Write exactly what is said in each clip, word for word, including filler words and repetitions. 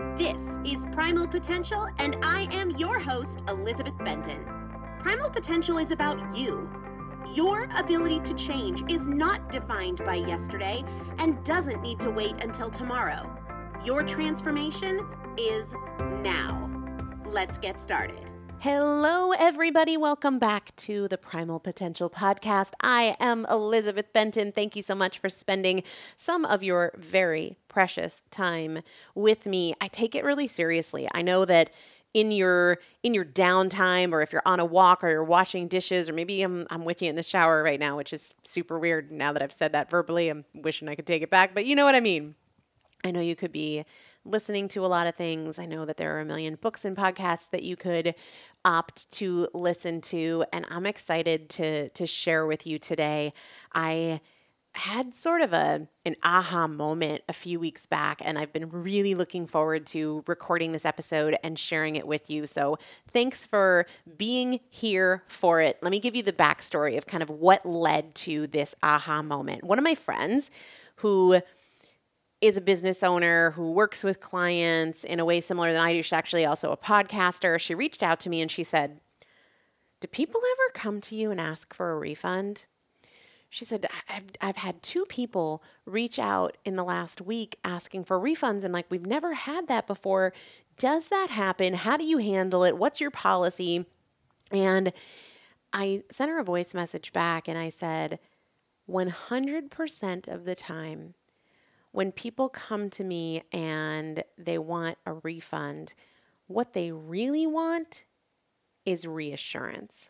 This is Primal Potential, and I am your host, Elizabeth Benton. Primal Potential is about you. Your ability to change is not defined by yesterday and doesn't need to wait until tomorrow. Your transformation is now. Let's get started. Hello, everybody. Welcome back to the Primal Potential Podcast. I am Elizabeth Benton. Thank you so much for spending some of your very precious time with me. I take it really seriously. I know that in your in your downtime, or if you're on a walk or you're washing dishes, or maybe I'm I'm with you in the shower right now, which is super weird now that I've said that verbally. I'm wishing I could take it back, but you know what I mean. I know you could be listening to a lot of things. I know that there are a million books and podcasts that you could opt to listen to, and I'm excited to to share with you today. I had sort of a an aha moment a few weeks back, and I've been really looking forward to recording this episode and sharing it with you. So thanks for being here for it. Let me give you the backstory of kind of what led to this aha moment. One of my friends who is a business owner who works with clients in a way similar than I do. She's actually also a podcaster. She reached out to me and she said, "Do people ever come to you and ask for a refund?" She said, I've, I've had two people reach out in the last week asking for refunds, and like, we've never had that before. Does that happen? How do you handle it? What's your policy? And I sent her a voice message back and I said, one hundred percent of the time, when people come to me and they want a refund, what they really want is reassurance.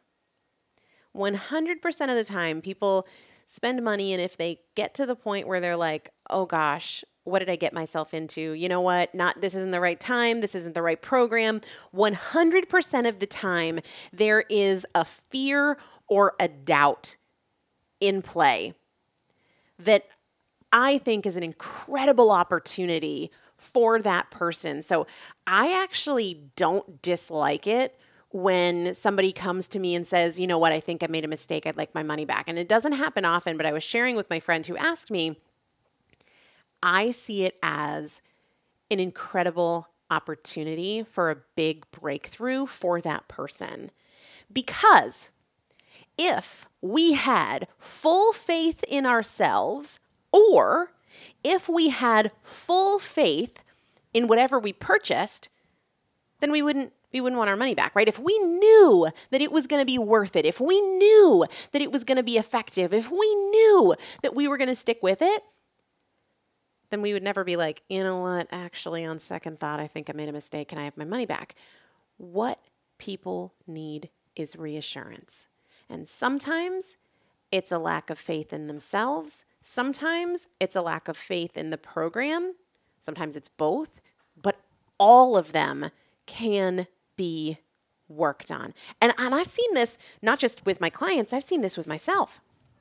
one hundred percent of the time, people spend money, and if they get to the point where they're like, oh gosh, what did I get myself into? You know what? Not this isn't the right time. This isn't the right program. one hundred percent of the time, there is a fear or a doubt in play that I think is an incredible opportunity for that person. So I actually don't dislike it when somebody comes to me and says, you know what, I think I made a mistake. I'd like my money back. And it doesn't happen often, but I was sharing with my friend who asked me, I see it as an incredible opportunity for a big breakthrough for that person. Because if we had full faith in ourselves, or if we had full faith in whatever we purchased, then we wouldn't we wouldn't want our money back, right? If we knew that it was going to be worth it, if we knew that it was going to be effective, if we knew that we were going to stick with it, then we would never be like, you know what, actually on second thought, I think I made a mistake. Can I have my money back? What people need is reassurance. And sometimes it's a lack of faith in themselves. Sometimes it's a lack of faith in the program. Sometimes it's both, but all of them can be worked on. And, and I've seen this not just with my clients, I've seen this with myself.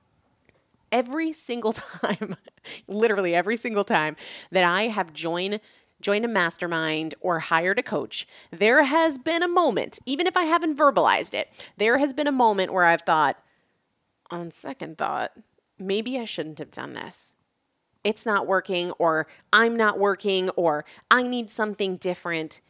Every single time, literally every single time that I have joined joined a mastermind or hired a coach, there has been a moment, even if I haven't verbalized it, there has been a moment where I've thought, on second thought, maybe I shouldn't have done this. It's not working, or I'm not working, or I need something different.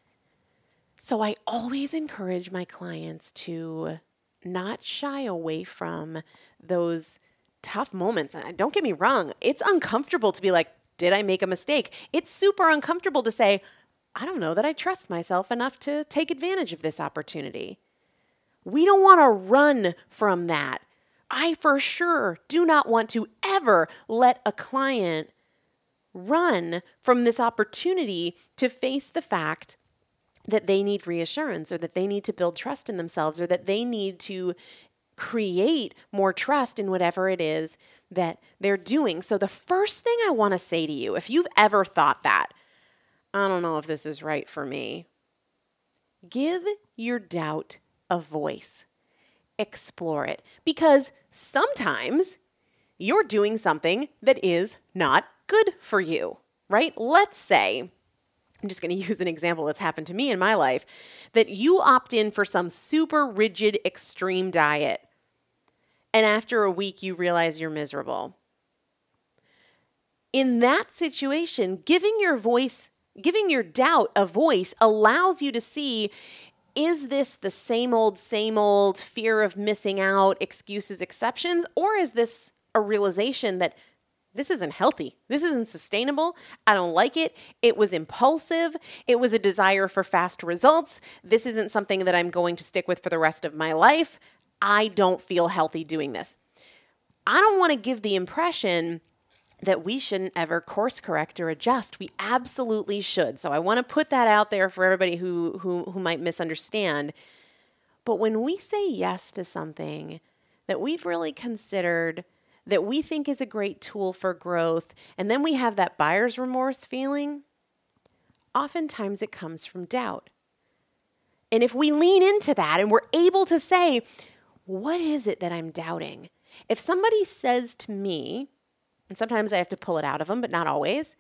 So I always encourage my clients to not shy away from those tough moments. And don't get me wrong, it's uncomfortable to be like, did I make a mistake? It's super uncomfortable to say, I don't know that I trust myself enough to take advantage of this opportunity. We don't want to run from that. I for sure do not want to ever let a client run from this opportunity to face the fact that they need reassurance, or that they need to build trust in themselves, or that they need to create more trust in whatever it is that they're doing. So the first thing I want to say to you, if you've ever thought that, I don't know if this is right for me, give your doubt a voice. Explore it, because sometimes you're doing something that is not good for you, right? Let's say, I'm just going to use an example that's happened to me in my life, that you opt in for some super rigid, extreme diet, and after a week you realize you're miserable. In that situation, giving your voice Giving your doubt a voice allows you to see, is this the same old, same old fear of missing out, excuses, exceptions, or is this a realization that this isn't healthy. This isn't sustainable. I don't like it. It was impulsive. It was a desire for fast results. This isn't something that I'm going to stick with for the rest of my life. I don't feel healthy doing this. I don't want to give the impression that we shouldn't ever course correct or adjust. We absolutely should. So I want to put that out there for everybody who, who, who might misunderstand. But when we say yes to something that we've really considered, that we think is a great tool for growth, and then we have that buyer's remorse feeling, oftentimes it comes from doubt. And if we lean into that and we're able to say, what is it that I'm doubting? If somebody says to me, and sometimes I have to pull it out of them, but not always,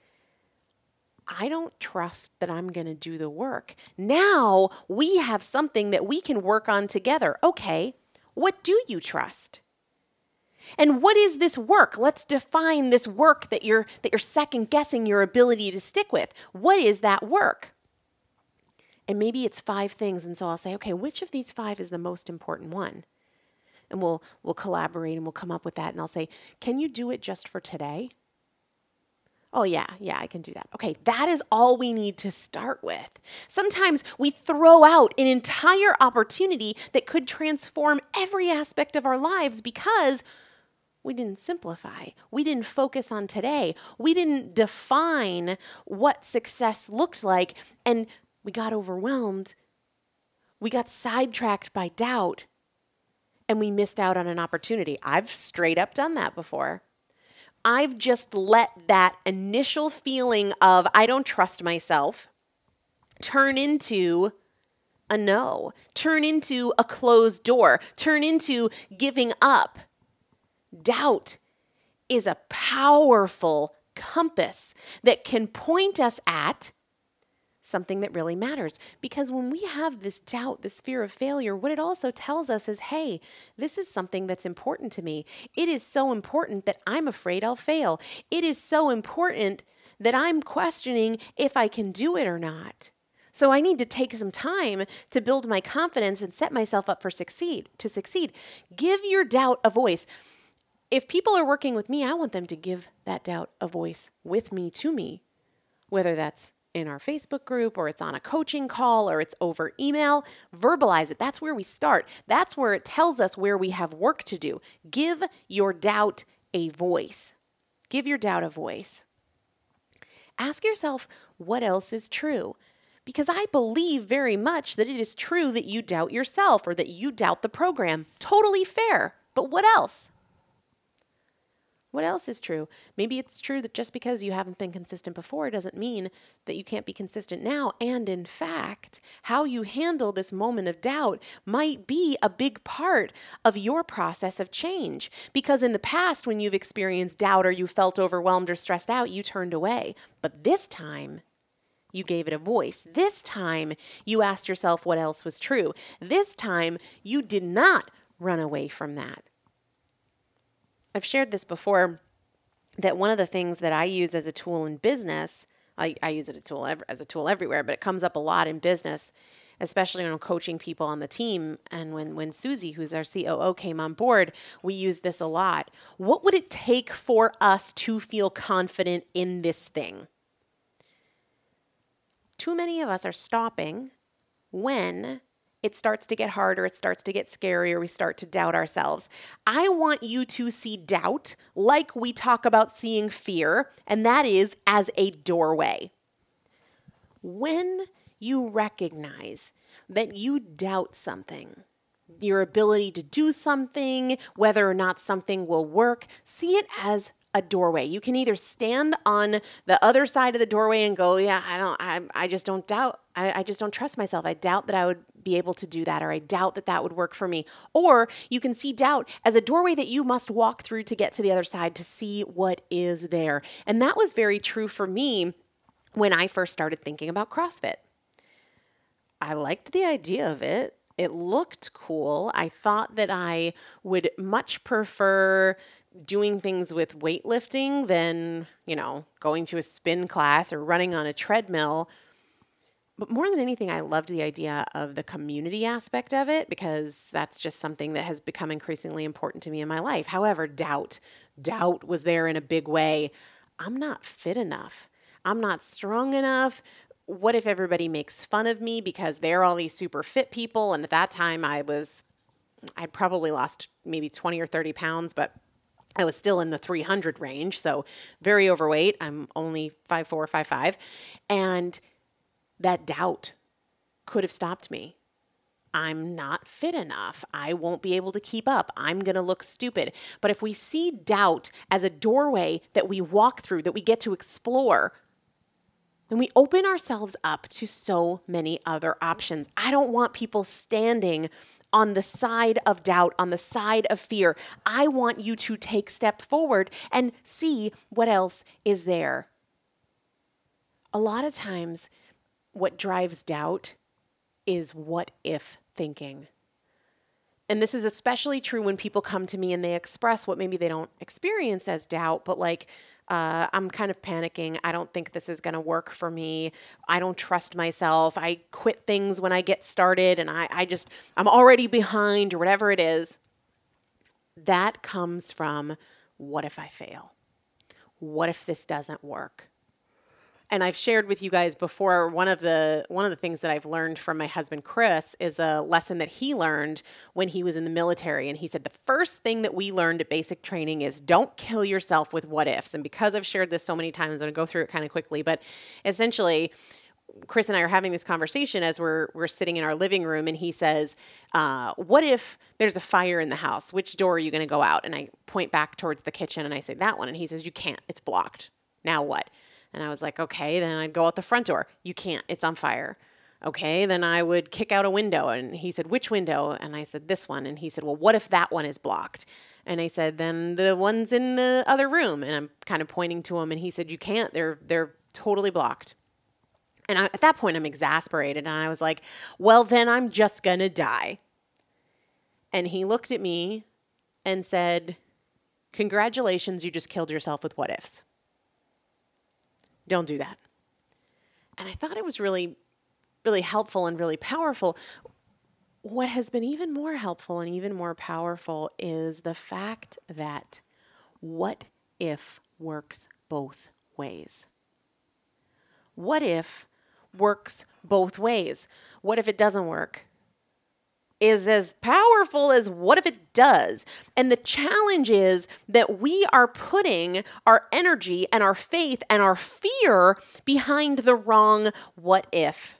I don't trust that I'm going to do the work. Now we have something that we can work on together. Okay, what do you trust? And what is this work? Let's define this work that you're that you're second guessing your ability to stick with. What is that work? And maybe it's five things. And so I'll say, okay, which of these five is the most important one? And we'll we'll collaborate and we'll come up with that. And I'll say, can you do it just for today? Oh, yeah, yeah, I can do that. Okay, that is all we need to start with. Sometimes we throw out an entire opportunity that could transform every aspect of our lives because we didn't simplify. We didn't focus on today. We didn't define what success looks like. And we got overwhelmed. We got sidetracked by doubt. And we missed out on an opportunity. I've straight up done that before. I've just let that initial feeling of I don't trust myself turn into a no, turn into a closed door, turn into giving up. Doubt is a powerful compass that can point us at something that really matters. Because when we have this doubt, this fear of failure, what it also tells us is, hey, this is something that's important to me. It is so important that I'm afraid I'll fail. It is so important that I'm questioning if I can do it or not. So I need to take some time to build my confidence and set myself up for succeed, to succeed. Give your doubt a voice. If people are working with me, I want them to give that doubt a voice with me, to me, whether that's in our Facebook group or it's on a coaching call or it's over email. Verbalize it. That's where we start. That's where it tells us where we have work to do. Give your doubt a voice. Give your doubt a voice. Ask yourself, what else is true? Because I believe very much that it is true that you doubt yourself or that you doubt the program. Totally fair. But what else? What else is true? Maybe it's true that just because you haven't been consistent before doesn't mean that you can't be consistent now. And in fact, how you handle this moment of doubt might be a big part of your process of change. Because in the past, when you've experienced doubt or you felt overwhelmed or stressed out, you turned away. But this time, you gave it a voice. This time, you asked yourself what else was true. This time, you did not run away from that. I've shared this before, that one of the things that I use as a tool in business, I, I use it a tool ev- as a tool everywhere, but it comes up a lot in business, especially when I'm coaching people on the team. And when, when Susie, who's our C O O, came on board, we use this a lot. What would it take for us to feel confident in this thing? Too many of us are stopping when it starts to get harder, it starts to get scary, or we start to doubt ourselves. I want you to see doubt like we talk about seeing fear, and that is as a doorway. When you recognize that you doubt something, your ability to do something, whether or not something will work, see it as a doorway. You can either stand on the other side of the doorway and go, yeah, I don't, I, I just don't doubt. I, I just don't trust myself. I doubt that I would be able to do that, or I doubt that that would work for me. Or you can see doubt as a doorway that you must walk through to get to the other side to see what is there. And that was very true for me when I first started thinking about CrossFit. I liked the idea of it. It looked cool. I thought that I would much prefer doing things with weightlifting than, you know, going to a spin class or running on a treadmill. But more than anything, I loved the idea of the community aspect of it because that's just something that has become increasingly important to me in my life. However, doubt, doubt was there in a big way. I'm not fit enough. I'm not strong enough. What if everybody makes fun of me because they're all these super fit people? And at that time I was, I'd probably lost maybe twenty or thirty pounds, but I was still in the three hundred range. So very overweight. I'm only five four, five five. And that doubt could have stopped me. I'm not fit enough. I won't be able to keep up. I'm going to look stupid. But if we see doubt as a doorway that we walk through, that we get to explore, then we open ourselves up to so many other options. I don't want people standing on the side of doubt, on the side of fear. I want you to take step forward and see what else is there. A lot of times, what drives doubt is what if thinking. And this is especially true when people come to me and they express what maybe they don't experience as doubt, but like, uh, I'm kind of panicking. I don't think this is going to work for me. I don't trust myself. I quit things when I get started and I, I just, I'm already behind or whatever it is. That comes from, what if I fail? What if this doesn't work? And I've shared with you guys before, one of the one of the things that I've learned from my husband, Chris, is a lesson that he learned when he was in the military. And he said, the first thing that we learned at basic training is don't kill yourself with what ifs. And because I've shared this so many times, I'm going to go through it kind of quickly. But essentially, Chris and I are having this conversation as we're we're sitting in our living room, and he says, uh, what if there's a fire in the house? Which door are you going to go out? And I point back towards the kitchen, and I say, that one. And he says, you can't. It's blocked. Now what? And I was like, okay, then I'd go out the front door. You can't. It's on fire. Okay, then I would kick out a window. And he said, which window? And I said, this one. And he said, well, what if that one is blocked? And I said, then the one's in the other room. And I'm kind of pointing to him. And he said, you can't. They're they're totally blocked. And I, at that point, I'm exasperated. And I was like, well, then I'm just going to die. And he looked at me and said, congratulations, you just killed yourself with what ifs. Don't do that. And I thought it was really, really helpful and really powerful. What has been even more helpful and even more powerful is the fact that what if works both ways. What if works both ways? What if it doesn't work? Is as powerful as what if it does. And the challenge is that we are putting our energy and our faith and our fear behind the wrong what if.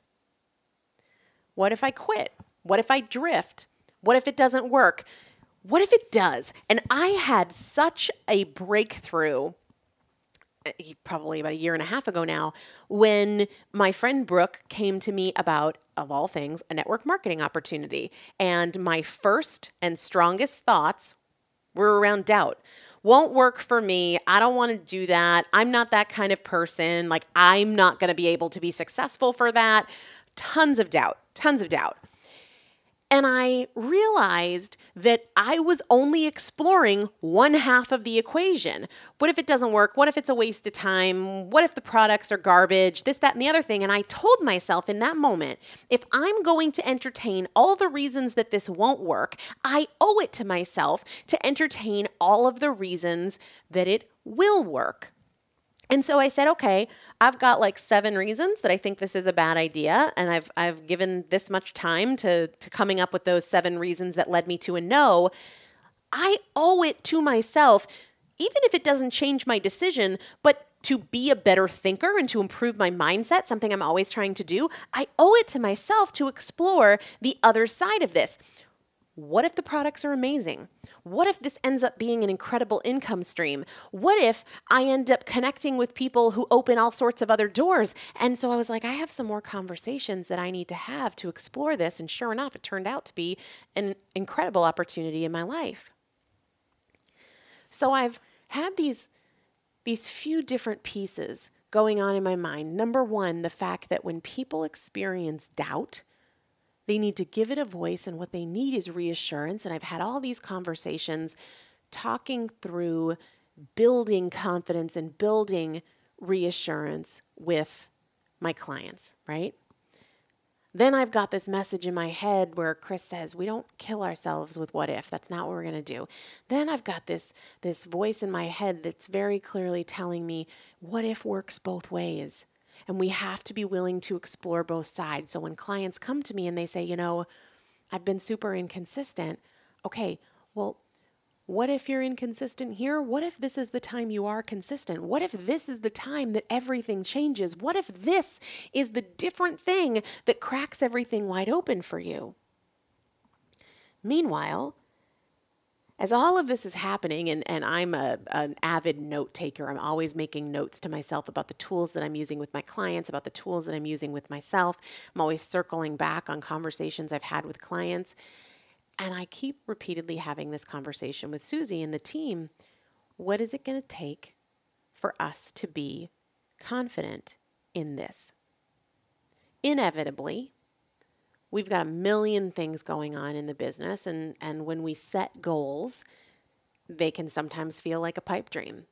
What if I quit? What if I drift? What if it doesn't work? What if it does? And I had such a breakthrough probably about a year and a half ago now, when my friend Brooke came to me about, of all things, a network marketing opportunity. And my first and strongest thoughts were around doubt. Won't work for me. I don't want to do that. I'm not that kind of person. Like, I'm not going to be able to be successful for that. Tons of doubt, tons of doubt. And I realized that I was only exploring one half of the equation. What if it doesn't work? What if it's a waste of time? What if the products are garbage? This, that, and the other thing. And I told myself in that moment, if I'm going to entertain all the reasons that this won't work, I owe it to myself to entertain all of the reasons that it will work. And so I said, okay, I've got like seven reasons that I think this is a bad idea. And I've I've given this much time to, to coming up with those seven reasons that led me to a no. I owe it to myself, even if it doesn't change my decision, but to be a better thinker and to improve my mindset, something I'm always trying to do, I owe it to myself to explore the other side of this. What if the products are amazing? What if this ends up being an incredible income stream? What if I end up connecting with people who open all sorts of other doors? And so I was like, I have some more conversations that I need to have to explore this. And sure enough, it turned out to be an incredible opportunity in my life. So I've had these, these few different pieces going on in my mind. Number one, the fact that when people experience doubt, they need to give it a voice, and what they need is reassurance. And I've had all these conversations talking through building confidence and building reassurance with my clients, right? Then I've got this message in my head where Chris says, we don't kill ourselves with what if. That's not what we're going to do. Then I've got this, this voice in my head that's very clearly telling me what if works both ways. And we have to be willing to explore both sides. So when clients come to me and they say, you know, I've been super inconsistent. Okay, well, what if you're inconsistent here? What if this is the time you are consistent? What if this is the time that everything changes? What if this is the different thing that cracks everything wide open for you? Meanwhile, as all of this is happening, and, and I'm a, an avid note taker, I'm always making notes to myself about the tools that I'm using with my clients, about the tools that I'm using with myself. I'm always circling back on conversations I've had with clients. And I keep repeatedly having this conversation with Susie and the team. What is it going to take for us to be confident in this? Inevitably, we've got a million things going on in the business, and, and when we set goals, they can sometimes feel like a pipe dream.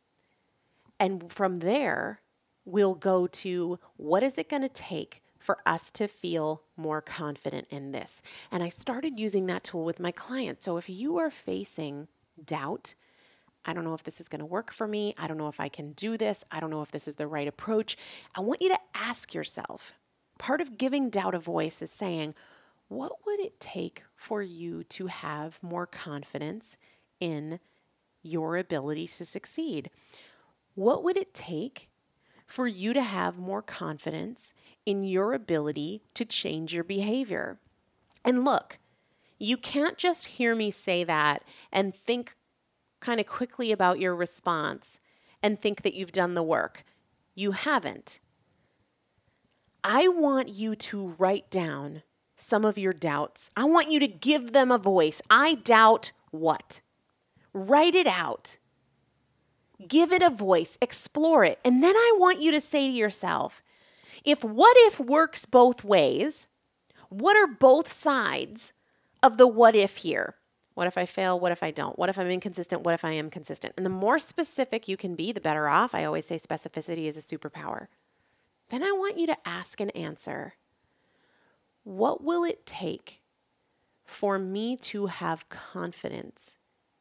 And from there, we'll go to what is it going to take for us to feel more confident in this. And I started using that tool with my clients. So if you are facing doubt, I don't know if this is going to work for me. I don't know if I can do this. I don't know if this is the right approach. I want you to ask yourself, part of giving doubt a voice is saying, what would it take for you to have more confidence in your ability to succeed? What would it take for you to have more confidence in your ability to change your behavior? And look, you can't just hear me say that and think kind of quickly about your response and think that you've done the work. You haven't. I want you to write down some of your doubts. I want you to give them a voice. I doubt what? Write it out. Give it a voice, explore it. And then I want you to say to yourself, if what if works both ways, what are both sides of the what if here? What if I fail? What if I don't? What if I'm inconsistent? What if I am consistent? And the more specific you can be, the better off. I always say specificity is a superpower. Then I want you to ask and answer, what will it take for me to have confidence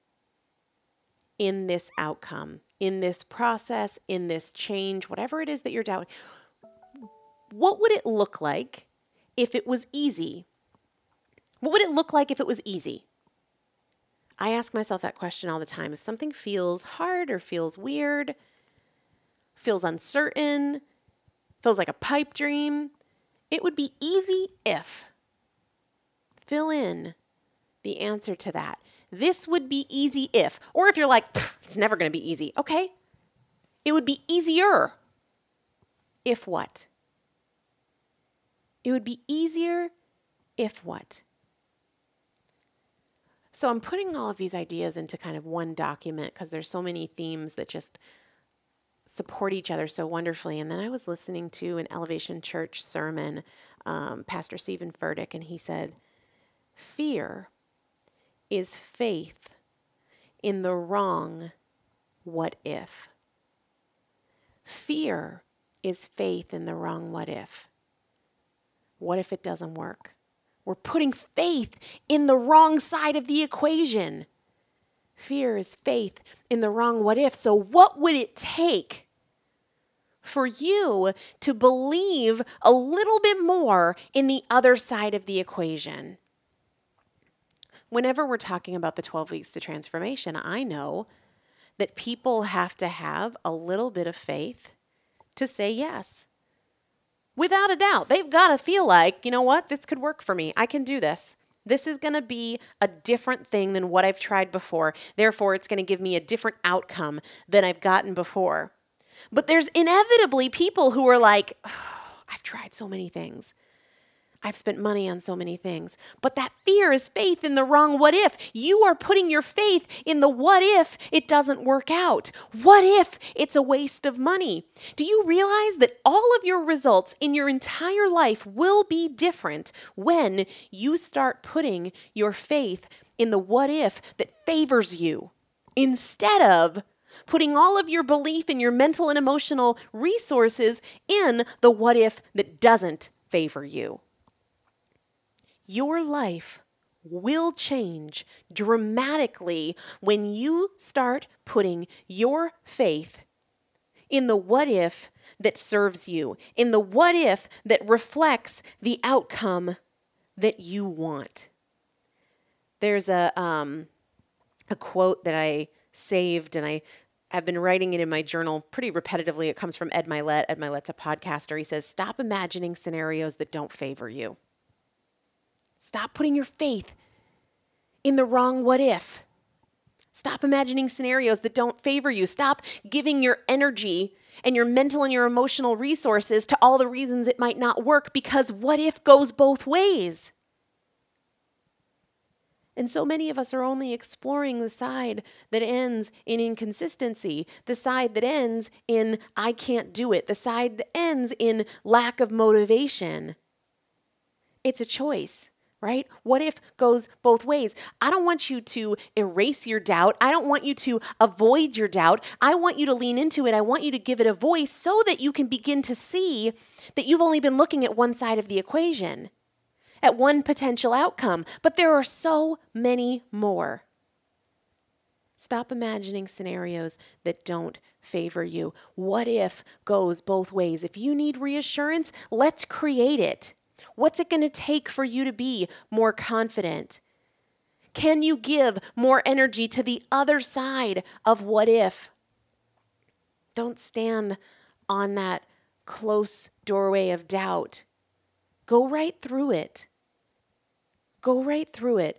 in this outcome, in this process, in this change, whatever it is that you're doubting? What would it look like if it was easy? What would it look like if it was easy? I ask myself that question all the time. If something feels hard or feels weird, feels uncertain, feels like a pipe dream, it would be easy if. Fill in the answer to that. This would be easy if. Or if you're like, it's never going to be easy. Okay. It would be easier. If what? It would be easier if what? So I'm putting all of these ideas into kind of one document because there's so many themes that just support each other so wonderfully. And then I was listening to an Elevation Church sermon, um, Pastor Stephen Furtick, and he said, fear is faith in the wrong what if. Fear is faith in the wrong what if. What if it doesn't work? We're putting faith in the wrong side of the equation. Fear is faith in the wrong what if. So what would it take for you to believe a little bit more in the other side of the equation? Whenever we're talking about the twelve weeks to transformation, I know that people have to have a little bit of faith to say yes. Without a doubt, they've got to feel like, you know what, this could work for me. I can do this. This is going to be a different thing than what I've tried before. Therefore, it's going to give me a different outcome than I've gotten before. But there's inevitably people who are like, oh, I've tried so many things. I've spent money on so many things. But that fear is faith in the wrong what if. You are putting your faith in the what if it doesn't work out. What if it's a waste of money? Do you realize that all of your results in your entire life will be different when you start putting your faith in the what if that favors you? instead of putting all of your belief and your mental and emotional resources in the what if that doesn't favor you. Your life will change dramatically when you start putting your faith in the what if that serves you, in the what if that reflects the outcome that you want. There's a um, a quote that I saved, and I have been writing it in my journal pretty repetitively. It comes from Ed Mylett. Ed Mylett's a podcaster. He says, "Stop imagining scenarios that don't favor you. Stop putting your faith in the wrong what if. Stop imagining scenarios that don't favor you. Stop giving your energy and your mental and your emotional resources to all the reasons it might not work, because what if goes both ways." And so many of us are only exploring the side that ends in inconsistency, the side that ends in I can't do it, the side that ends in lack of motivation. It's a choice, right? What if goes both ways. I don't want you to erase your doubt. I don't want you to avoid your doubt. I want you to lean into it. I want you to give it a voice so that you can begin to see that you've only been looking at one side of the equation, at one potential outcome, but there are so many more. Stop imagining scenarios that don't favor you. What if goes both ways. If you need reassurance, let's create it. What's it going to take for you to be more confident? Can you give more energy to the other side of what if? Don't stand on that close doorway of doubt. Go right through it. Go right through it.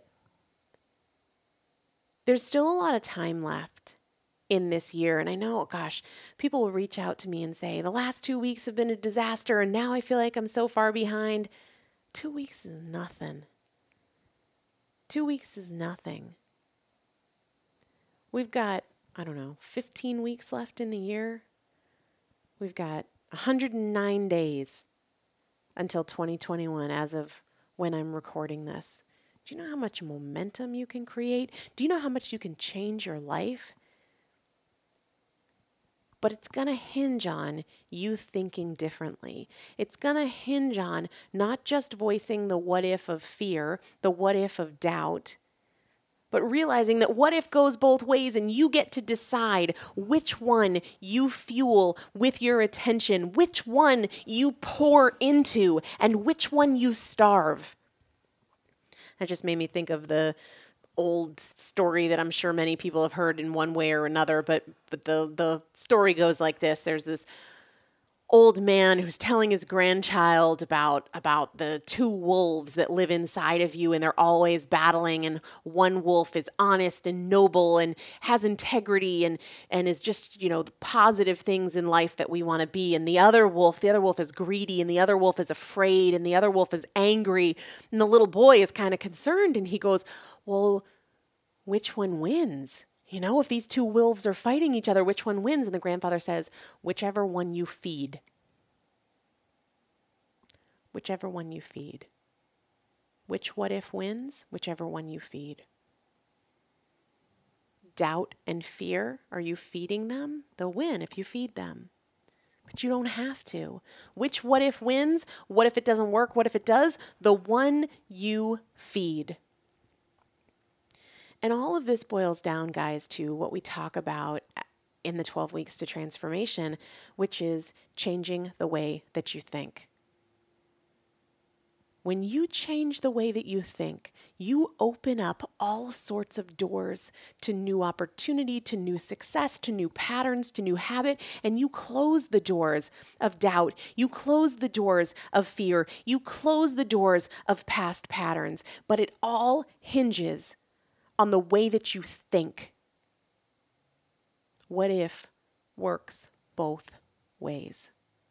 There's still a lot of time left in this year. And I know, gosh, people will reach out to me and say, the last two weeks have been a disaster, and now I feel like I'm so far behind. Two weeks is nothing. Two weeks is nothing. We've got, I don't know, fifteen weeks left in the year. We've got one hundred nine days until twenty twenty-one as of when I'm recording this. Do you know how much momentum you can create? Do you know how much you can change your life? But it's going to hinge on you thinking differently. It's going to hinge on not just voicing the what if of fear, the what if of doubt, but realizing that what if goes both ways, and you get to decide which one you fuel with your attention, which one you pour into, and which one you starve. That just made me think of the old story that I'm sure many people have heard in one way or another, but but the the story goes like this. There's this old man who's telling his grandchild about about the two wolves that live inside of you, and they're always battling, and one wolf is honest and noble and has integrity and and is just, you know, the positive things in life that we want to be, and the other wolf the other wolf is greedy, and the other wolf is afraid, and the other wolf is angry. And the little boy is kind of concerned, and he goes, well, which one wins? You know, if these two wolves are fighting each other, which one wins? And the grandfather says, whichever one you feed. Whichever one you feed. Which what if wins? Whichever one you feed. Doubt and fear, are you feeding them? They'll win if you feed them. But you don't have to. Which what if wins? What if it doesn't work? What if it does? The one you feed. And all of this boils down, guys, to what we talk about in the twelve weeks to transformation, which is changing the way that you think. When you change the way that you think, you open up all sorts of doors to new opportunity, to new success, to new patterns, to new habit, and you close the doors of doubt. You close the doors of fear. You close the doors of past patterns. But it all hinges on the way that you think. What if works both ways?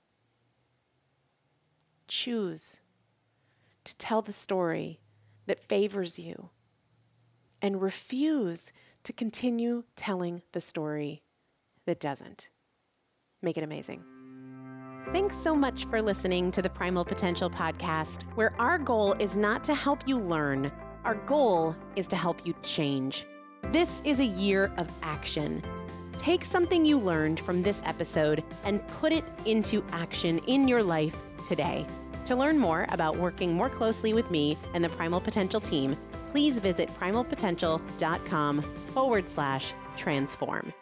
Choose to tell the story that favors you and refuse to continue telling the story that doesn't. Make it amazing. Thanks so much for listening to the Primal Potential Podcast, where our goal is not to help you learn. Our goal is to help you change. This is a year of action. Take something you learned from this episode and put it into action in your life today. To learn more about working more closely with me and the Primal Potential team, please visit primalpotential.com forward slash transform.